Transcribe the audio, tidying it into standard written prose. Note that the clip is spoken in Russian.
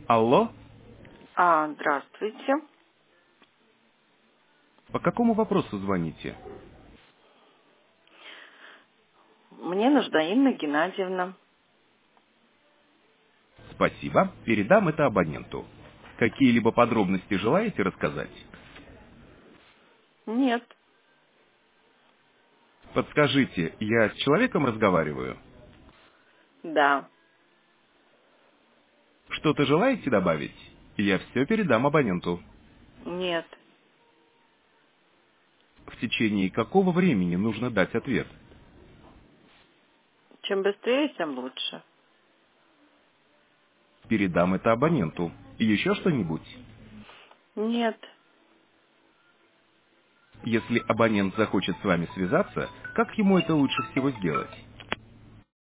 Алло, Здравствуйте. по какому вопросу звоните? Мне нужна Инна Геннадьевна. Спасибо, передам это абоненту. Какие-либо подробности желаете рассказать? Нет. Подскажите, я с человеком разговариваю? Да. Что-то желаете добавить? Я все передам абоненту. Нет. В течение какого времени нужно дать ответ? Чем быстрее, тем лучше. Передам это абоненту. Еще что-нибудь? Нет. Если абонент захочет с вами связаться, как ему это лучше всего сделать?